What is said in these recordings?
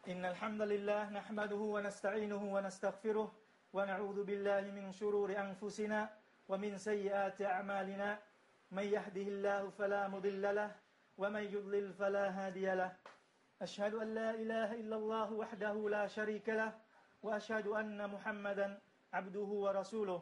إن الحمد لله نحمده ونستعينه ونستغفره ونعوذ بالله من شرور أنفسنا ومن سيئات أعمالنا من يهده الله فلا مضل له ومن يضلل فلا هادي له أشهد أن لا إله إلا الله وحده لا شريك له وأشهد أن محمدا عبده ورسوله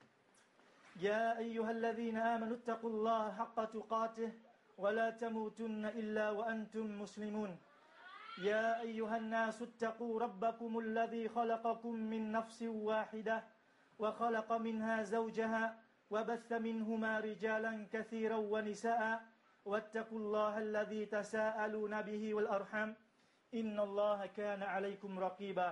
يا أيها الذين آمنوا اتقوا الله حق تقاته ولا تموتن إلا وأنتم مسلمون يا أيها الناس اتقوا ربكم الذي خلقكم من نفس واحدة وخلق منها زوجها وبث منهما رجالا كثيرا ونساء واتقوا الله الذي تساءلون به والأرحام إن الله كان عليكم رقيبا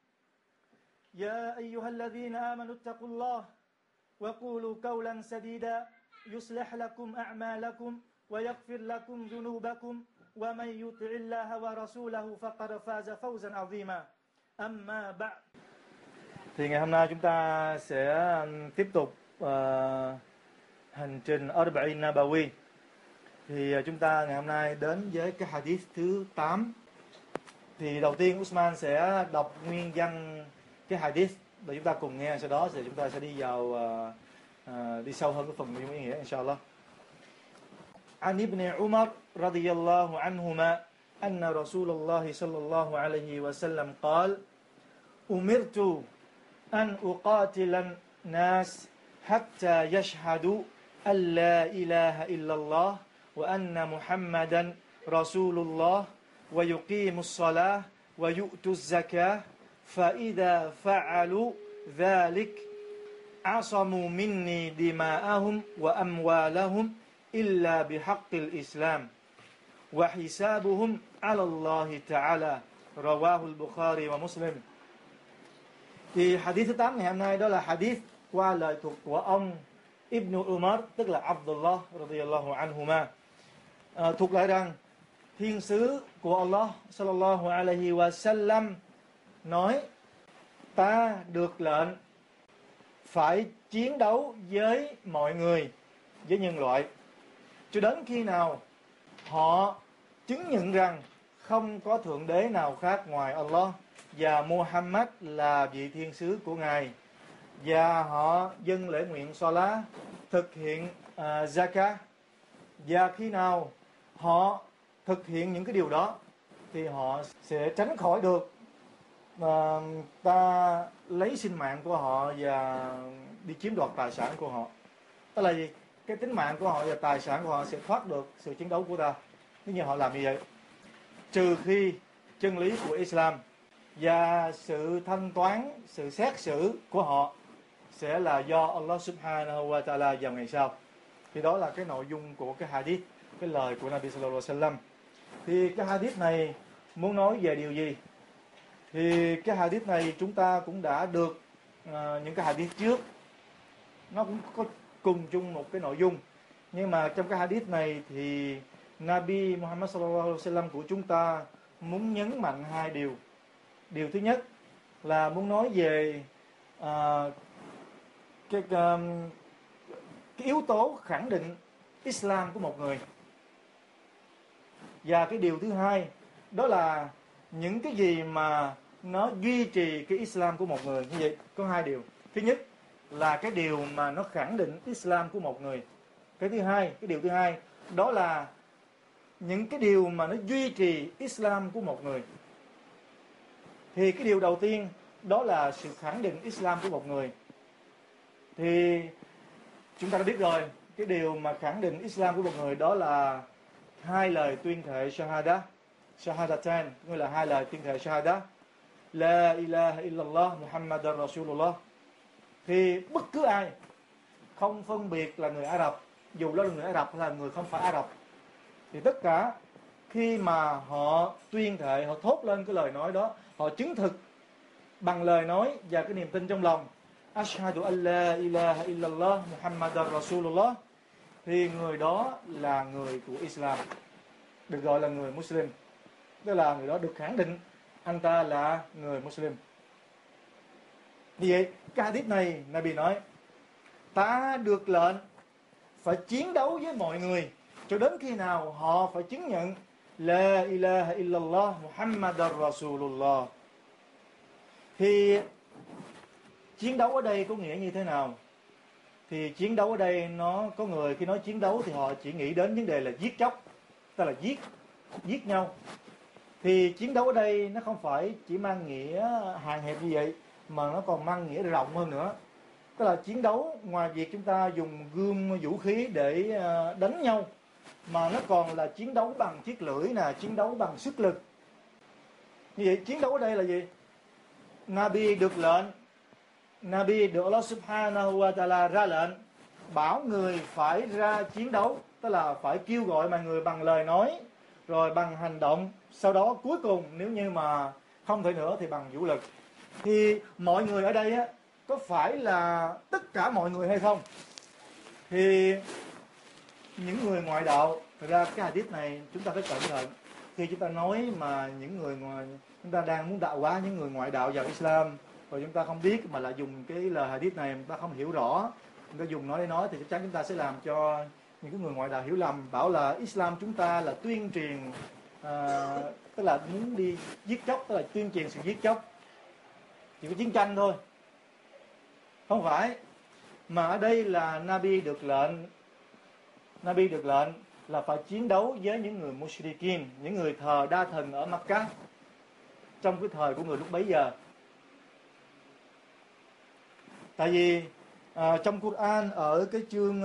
يا أيها الذين آمنوا اتقوا الله وقولوا قولا سديدا يصلح لكم أعمالكم ويغفر لكم ذنوبكم ومن يطع الله ورسوله فقد فاز فوزا عظيما أما بعد. Thì ngày hôm nay chúng ta sẽ tiếp tục hành trình Arba'in Nabawi. Thì chúng ta ngày hôm nay đến với cái hadith thứ 8. Thì đầu tiên Usman sẽ đọc nguyên văn cái hadith để chúng ta cùng nghe, sau đó thì chúng ta sẽ đi vào đi sâu hơn cái phần nguyên ý nghĩa inshallah. عن ابن عمر رضي الله عنهما أن رسول الله صلى الله عليه وسلم قال أمرت أن أقاتل الناس حتى يشهدوا أن لا إله إلا الله وأن محمدا رسول الله ويقيموا الصلاة ويؤتوا الزكاة فإذا فعلوا ذلك عصموا مني دماءهم وأموالهم إلا بحق الإسلام وحسابهم على الله تعالى رواه البخاري ومسلم. Thì hadith thứ 8 ngày hôm nay đó là hadith qua lời thuật của ông Ibn Umar, tức là Abdullah radiyallahu anhuma, thuật lại rằng thiên sứ của Allah sallallahu alaihi wasallam nói: ta được lệnh phải chiến đấu với mọi người, với nhân loại, cho đến khi nào họ chứng nhận rằng không có thượng đế nào khác ngoài Allah và Muhammad là vị thiên sứ của Ngài, và họ dâng lễ nguyện Salah, thực hiện Zakah, và khi nào họ thực hiện những cái điều đó thì họ sẽ tránh khỏi được ta lấy sinh mạng của họ và đi chiếm đoạt tài sản của họ. Tức là gì? Cái tính mạng của họ và tài sản của họ sẽ thoát được sự chiến đấu của ta nếu như họ làm như vậy, trừ khi chân lý của Islam và sự thanh toán, sự xét xử của họ sẽ là do Allah subhanahu wa ta'ala vào ngày sau. Thì đó là cái nội dung của cái hadith, cái lời của Nabi sallallahu alaihi wasallam. Thì cái hadith này muốn nói về điều gì? Thì cái hadith này chúng ta cũng đã được những cái hadith trước nó cũng có cùng chung một cái nội dung, nhưng mà trong cái hadith này thì Nabi Muhammad sallallahu alaihi wasallam của chúng ta muốn nhấn mạnh hai điều. Điều thứ nhất là muốn nói về cái yếu tố khẳng định Islam của một người, và cái điều thứ hai đó là những cái gì mà nó duy trì cái Islam của một người. Như vậy có hai điều. Thứ nhất là cái điều mà nó khẳng định Islam của một người. Cái điều thứ hai đó là những cái điều mà nó duy trì Islam của một người. Thì cái điều đầu tiên đó là sự khẳng định Islam của một người. Thì chúng ta đã biết rồi, cái điều mà khẳng định Islam của một người đó là hai lời tuyên thệ Shahadatan, nghĩa là hai lời tuyên thệ Shahada, La ilaha illallah Muhammadan Rasulullah. Thì bất cứ ai, không phân biệt là người Ả Rập, dù đó là người Ả Rập hay là người không phải Ả Rập, thì tất cả khi mà họ tuyên thệ, họ thốt lên cái lời nói đó, họ chứng thực bằng lời nói và cái niềm tin trong lòng, Ashhadu an la ilaha illallah Muhammadan Rasulullah, thì người đó là người của Islam, được gọi là người Muslim. Tức là người đó được khẳng định anh ta là người Muslim. Vì vậy, cái hadith này Nabi nói ta được lệnh phải chiến đấu với mọi người cho đến khi nào họ phải chứng nhận La ilaha illallah Muhammadar Rasulullah. Thì chiến đấu ở đây có nghĩa như thế nào? Thì chiến đấu ở đây nó có người khi nói chiến đấu thì họ chỉ nghĩ đến vấn đề là giết chóc, tức là giết nhau. Thì chiến đấu ở đây nó không phải chỉ mang nghĩa hạn hẹp như vậy, mà nó còn mang nghĩa rộng hơn nữa. Tức là chiến đấu ngoài việc chúng ta dùng gươm vũ khí để đánh nhau, mà nó còn là chiến đấu bằng chiếc lưỡi nè, chiến đấu bằng sức lực. Như vậy chiến đấu ở đây là gì? Nabi được lệnh, Nabi được Allah Subhanahu wa Ta'ala ra lệnh bảo người phải ra chiến đấu, tức là phải kêu gọi mọi người bằng lời nói, rồi bằng hành động, sau đó cuối cùng nếu như mà không thể nữa thì bằng vũ lực. Thì mọi người ở đây á, có phải là tất cả mọi người hay không? Thì những người ngoại đạo, thực ra cái hadith này chúng ta phải cẩn thận. Khi chúng ta nói mà những người ngoài, chúng ta đang muốn đạo hóa những người ngoại đạo vào Islam, rồi chúng ta không biết mà lại dùng cái lời hadith này, chúng ta không hiểu rõ, chúng ta dùng nói để nói thì chắc chắn chúng ta sẽ làm cho những cái người ngoại đạo hiểu lầm, bảo là Islam chúng ta là tuyên truyền, tức là muốn đi giết chóc, tức là tuyên truyền sự giết chóc, chỉ có chiến tranh thôi. Không phải, mà ở đây là Nabi được lệnh là phải chiến đấu với những người mushrikin, những người thờ đa thần ở Makkah trong cái thời của người lúc bấy giờ. Tại vì trong Quran ở cái chương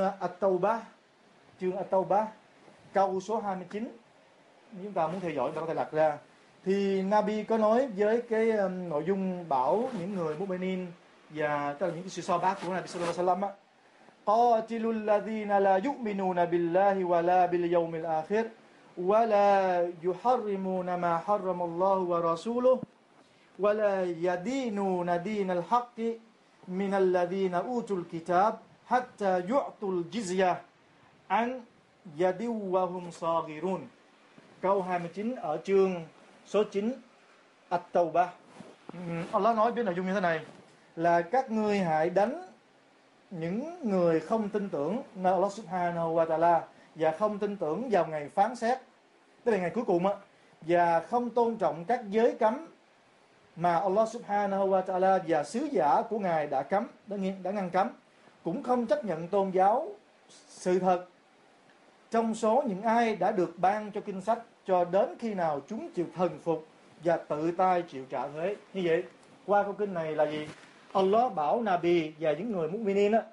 At-Tawbah câu số 29, chúng ta muốn theo dõi chúng ta có thể lật ra, thì Nabi có nói với cái nội dung bảo những người mu'minin và tức là những cái sự so bác của Nabi sallallahu alaihi wasallam á: qatilul ladhina la yu'minuna billahi wa la bil yawmil akhir wa la yuharrimuna ma harrama Allah wa rasuluhu wa la yadinuna dinal haqqi minal ladhina utul kitab hatta yu'tul jizya an yadin wa hum saghirun. Câu 29 ở chương số 9 At-Tawbah. Allah nói với nội dung như thế này là các ngươi hãy đánh những người không tin tưởng nơi Allah Subhanahu wa Ta'ala và không tin tưởng vào ngày phán xét, tức là ngày cuối cùng á, và không tôn trọng các giới cấm mà Allah Subhanahu wa Ta'ala và sứ giả của Ngài đã cấm, đã ngăn cấm, cũng không chấp nhận tôn giáo sự thật trong số những ai đã được ban cho kinh sách cho đến khi nào chúng chịu thần phục và tự tay chịu trả thuế. Như vậy, qua câu kinh này là gì? Allah bảo Nabi và những người mu'minin á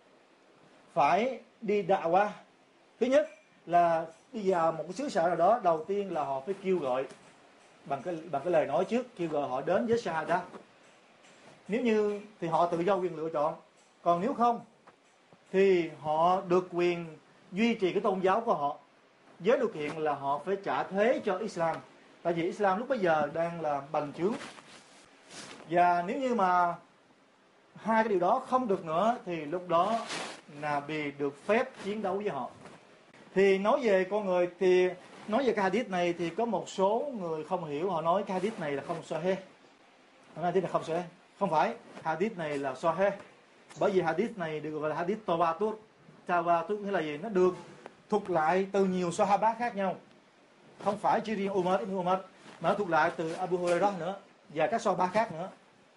phải đi da'wah. Thứ nhất là đi vào một cái xứ sở nào đó, đầu tiên là họ phải kêu gọi bằng cái lời nói trước, kêu gọi họ đến với shahada. Nếu như thì họ tự do quyền lựa chọn, còn nếu không thì họ được quyền duy trì cái tôn giáo của họ với điều kiện là họ phải trả thuế cho Islam. Tại vì Islam lúc bây giờ đang là bành trướng, và nếu như mà hai cái điều đó không được nữa thì lúc đó Nabi được phép chiến đấu với họ. Thì nói về con người, thì nói về cái hadith này thì có một số người không hiểu, họ nói cái hadith này là không sahih. Họ nói hadith này không sahih. Không phải, hadith này là sahih. Bởi vì hadith này được gọi là hadith tawatur. Tawatur nghĩa là gì? Nó được thuộc lại từ nhiều Sahaba khác nhau. Không phải chỉ riêng Ibn Umar, mà nó thuộc lại từ Abu Hurairah nữa và các Sahaba khác nữa.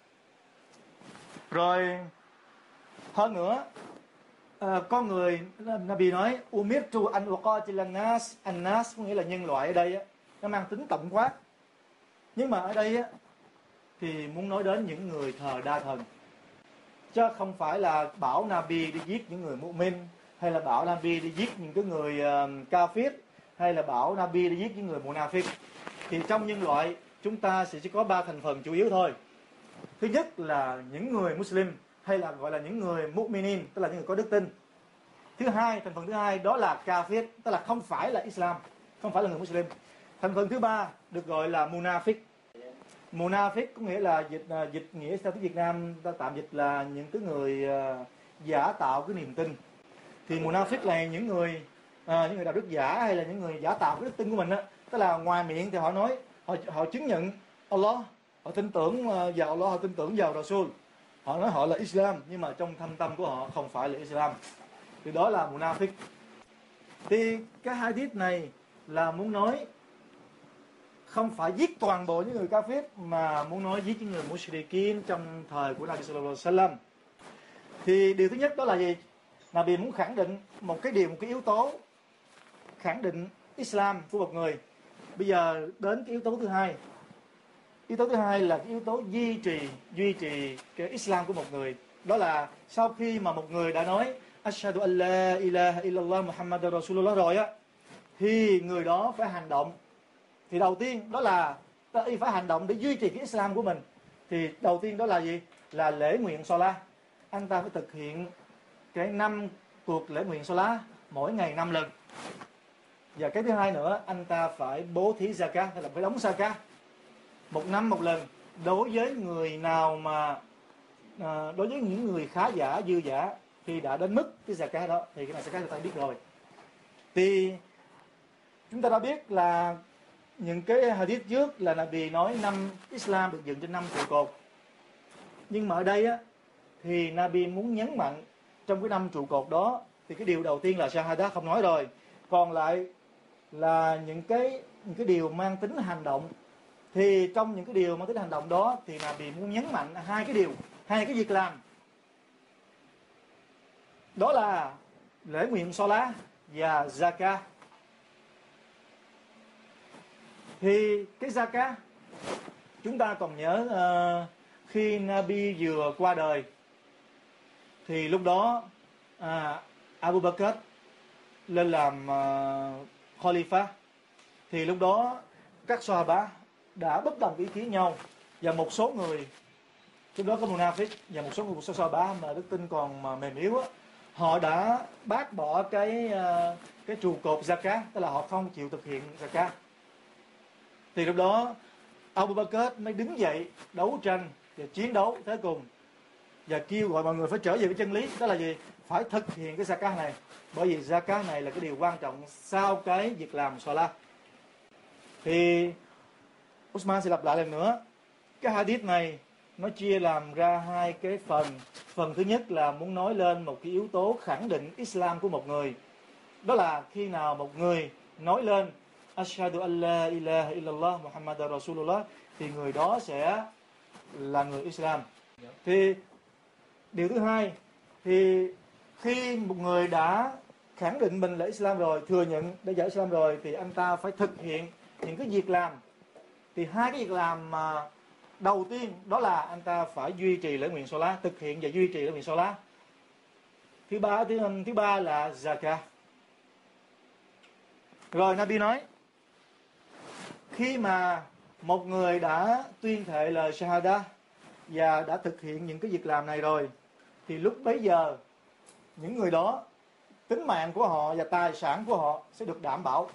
Rồi hơn nữa, con người, Nabi nói umirtu an uqatila nas, an-nas có nghĩa là nhân loại ở đây á, nó mang tính tổng quát. Nhưng mà ở đây á thì muốn nói đến những người thờ đa thần, chứ không phải là bảo Nabi đi giết những người mu'min, hay là bảo Nabi đi giết những cái người kafir, hay là bảo Nabi đi giết những người munafiq. Thì trong nhân loại chúng ta sẽ chỉ có 3 thành phần chủ yếu thôi. Thứ nhất là những người Muslim, hay là gọi là những người mu'minin, tức là những người có đức tin. Thứ hai, thành phần thứ hai đó là kafir, tức là không phải là Islam, không phải là người Muslim. Thành phần thứ ba được gọi là munafiq. Munafiq có nghĩa là dịch nghĩa theo tiếng Việt Nam ta tạm dịch là những cái người giả tạo cái niềm tin. Thì munafiq là những người đạo đức giả, hay là những người giả tạo cái đức tin của mình á, tức là ngoài miệng thì họ nói họ chứng nhận Allah, họ tin tưởng vào Allah, họ tin tưởng vào Rasul, họ nói họ là Islam, nhưng mà trong thâm tâm của họ không phải là Islam. Thì đó là munafiq. Thì cái hadith này là muốn nói không phải giết toàn bộ những người kafir, mà muốn nói giết những người mushrikin trong thời của Nabi sallallahu alaihi wasallam. Thì điều thứ nhất đó là gì? Nabi muốn khẳng định một cái yếu tố khẳng định Islam của một người. Bây giờ đến cái yếu tố thứ hai. Yếu tố thứ hai là cái yếu tố duy trì cái Islam của một người. Đó là sau khi mà một người đã nói Ashhadu an la ilaha illallah Muhammadur Rasulullah rồi á, thì người đó phải hành động. Thì đầu tiên đó là phải hành động để duy trì cái Islam của mình. Thì đầu tiên đó là gì? Là lễ nguyện Salat. Anh ta phải thực hiện cái 5 cuộc lễ nguyện Salat mỗi ngày 5 lần. Và cái thứ hai nữa, anh ta phải bố thí zakat, hay là phải đóng zakat một năm một lần. Đối với người nào mà đối với những người khá giả, dư giả, khi đã đến mức cái zakat đó, thì cái này zakat người ta biết rồi. Thì chúng ta đã biết là những cái hadith trước là Nabi nói Islam được dựng trên 5 trụ cột. Nhưng mà ở đây á, thì Nabi muốn nhấn mạnh trong cái 5 trụ cột đó, thì cái điều đầu tiên là Shahada không nói rồi. Còn lại là những cái điều mang tính hành động. Thì trong những cái điều mang tính hành động đó, thì Nabi muốn nhấn mạnh hai cái việc làm. Đó là lễ nguyện Salat và Zakat. Thì cái Zakat, chúng ta còn nhớ khi Nabi vừa qua đời, thì lúc đó Abu Bakr lên làm Khalifa. Thì lúc đó các Sahaba đã bất đồng ý kiến nhau, và một số người, lúc đó có Munafiq và một số Sahaba mà đức tin còn mềm yếu á, họ đã bác bỏ cái trụ cột Zakat, tức là họ không chịu thực hiện Zakat. Thì lúc đó Abu Bakr mới đứng dậy đấu tranh và chiến đấu tới cùng, và kêu gọi mọi người phải trở về với chân lý. Đó là gì? Phải thực hiện cái zakat này, bởi vì zakat này là cái điều quan trọng sau cái việc làm Salat. Thì Usman sẽ lặp lại lần nữa, cái hadith này nó chia làm ra hai cái phần. Phần thứ nhất là muốn nói lên một cái yếu tố khẳng định Islam của một người. Đó là khi nào một người nói lên Ashhadu an la ilaha illallah Muhammadur Rasulullah, thì người đó sẽ là người Islam. Thì điều thứ hai, thì khi một người đã khẳng định mình là Islam rồi, thừa nhận đã giải Islam rồi, thì anh ta phải thực hiện những cái việc làm. Thì hai cái việc làm mà đầu tiên đó là anh ta phải duy trì lễ nguyện Salat, thực hiện và duy trì lễ nguyện Salat. Thứ ba là Zakat. Rồi Nabi nói, khi mà một người đã tuyên thệ lời Shahada và đã thực hiện những cái việc làm này rồi, thì lúc bấy giờ những người đó, tính mạng của họ và tài sản của họ sẽ được đảm bảo,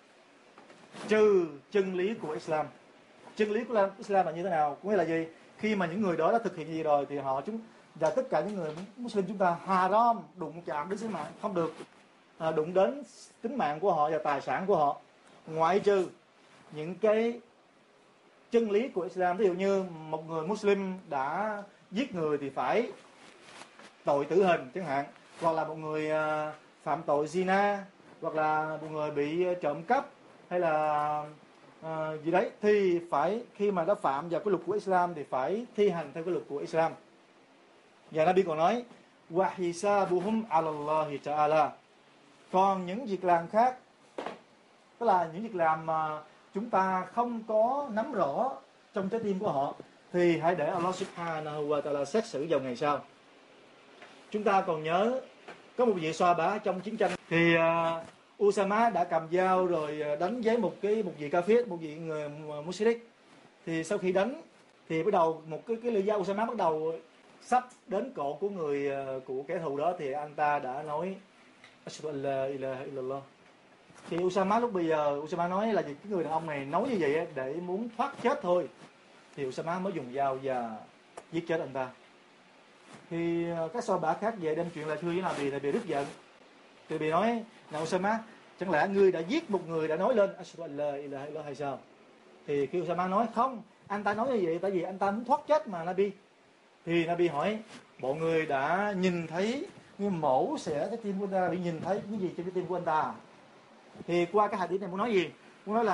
trừ chân lý của Islam. Chân lý của Islam là như thế nào? Có nghĩa là gì? Khi mà những người đó đã thực hiện gì rồi, thì họ và tất cả những người Muslim chúng ta haram đụng chạm đến tính mạng, không được đụng đến tính mạng của họ và tài sản của họ, ngoại trừ những cái chân lý của Islam. Ví dụ như một người Muslim đã giết người thì phải tội tử hình chẳng hạn, hoặc là một người phạm tội zina, hoặc là một người bị trộm cắp, hay là gì đấy, thì phải, khi mà đã phạm vào cái luật của Islam thì phải thi hành theo cái luật của Islam. Và Nabi còn nói wa hisabuhum ala Allah ta'ala. Còn những việc làm khác, tức là những việc làm mà chúng ta không có nắm rõ trong trái tim của họ, thì hãy để Allah subhanahu wa ta'ala xét xử vào ngày sau. Chúng ta còn nhớ có một vị Sahaba trong chiến tranh, thì Usama đã cầm dao rồi đánh với một vị kafir, một vị người mushrik. Thì sau khi đánh thì bắt đầu một cái lưỡi dao Usama bắt đầu sắp đến cổ của kẻ thù đó, thì anh ta đã nói Ashhadu an la ilaha illallah. Thì Usama lúc bây giờ Usama nói là cái người đàn ông này nói như vậy để muốn thoát chết thôi, thì Usama mới dùng dao và giết chết anh ta. Thì các Sahaba khác về đem chuyện lại thưa với Nabi, thì bị rất giận. Thì bị nói là Usama, chẳng lẽ ngươi đã giết một người đã nói lên Ashhadu an la ilaha illallah hay sao? Thì khi Usama nói không, anh ta nói như vậy tại vì anh ta muốn thoát chết mà Nabi. Thì Nabi hỏi, bộ người đã nhìn thấy như mổ xẻ cái tim của anh ta, bị nhìn thấy cái gì trên cái tim của anh ta? Thì qua cái hadith này muốn nói gì? Muốn nói rằng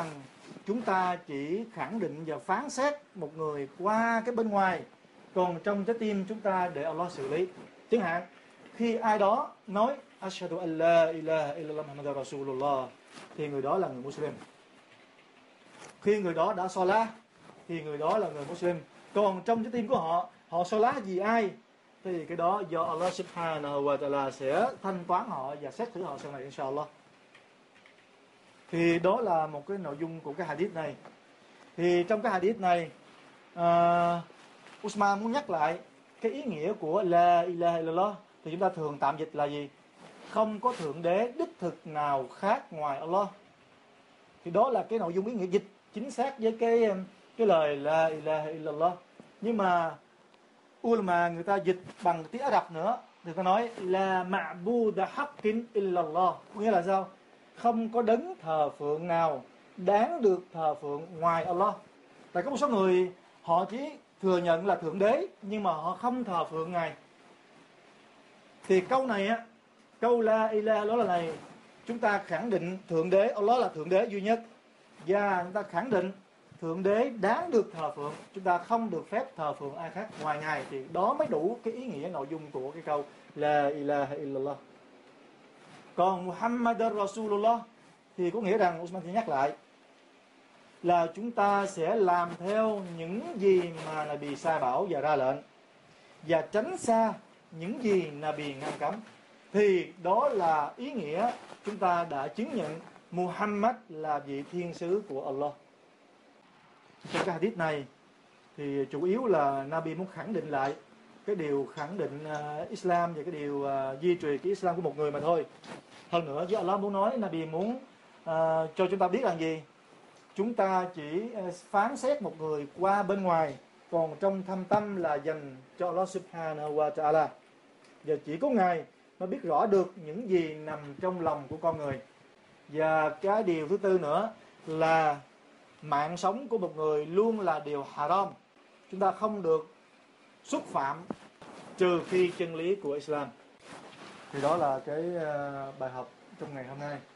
chúng ta chỉ khẳng định và phán xét một người qua cái bên ngoài, còn trong trái tim chúng ta để Allah xử lý. Chẳng hạn khi ai đó nói Ashhadu an la ilaha illallah Muhammadur Rasulullah thì người đó là người Muslim. Khi người đó đã Salah thì người đó là người Muslim. Còn trong trái tim của họ, họ Salah vì ai thì cái đó do Allah Subhanahu wa Ta'ala sẽ thanh toán họ và xét thử họ sau này inshallah. Thì đó là một cái nội dung của cái hadith này. Thì trong cái hadith này Usman muốn nhắc lại cái ý nghĩa của La ilaha illallah. Thì chúng ta thường tạm dịch là gì? Không có thượng đế đích thực nào khác ngoài Allah. Thì đó là cái nội dung ý nghĩa dịch chính xác với cái lời La ilaha illallah. Nhưng mà ulama người ta dịch bằng tiếng Ả Rập nữa, người ta nói La ma'buda haqqin illallah, có nghĩa là sao? Không có đấng thờ phượng nào đáng được thờ phượng ngoài Allah. Tại có một số người họ chỉ thừa nhận là thượng đế nhưng mà họ không thờ phượng ngài. Thì câu này á, câu La ilaha illallah là này, chúng ta khẳng định thượng đế Allah là thượng đế duy nhất, và chúng ta khẳng định thượng đế đáng được thờ phượng, chúng ta không được phép thờ phượng ai khác ngoài ngài. Thì đó mới đủ cái ý nghĩa nội dung của cái câu La ilaha illallah. Còn Muhammadur Rasulullah thì có nghĩa rằng, Usman sẽ nhắc lại, là chúng ta sẽ làm theo những gì mà Nabi sai bảo và ra lệnh, và tránh xa những gì Nabi ngăn cấm. Thì đó là ý nghĩa chúng ta đã chứng nhận Muhammad là vị thiên sứ của Allah. Trong cái hadith này thì chủ yếu là Nabi muốn khẳng định lại cái điều khẳng định Islam và cái điều duy trì cái Islam của một người mà thôi. Hơn nữa với Allah muốn nói, Nabi muốn cho chúng ta biết là gì? Chúng ta chỉ phán xét một người qua bên ngoài, còn trong thâm tâm là dành cho Allah Subhanahu wa Ta'ala. Và chỉ có Ngài mới biết rõ được những gì nằm trong lòng của con người. Và cái điều thứ tư nữa là mạng sống của một người luôn là điều haram. Chúng ta không được xúc phạm trừ khi chân lý của Islam. Thì đó là cái bài học trong ngày hôm nay.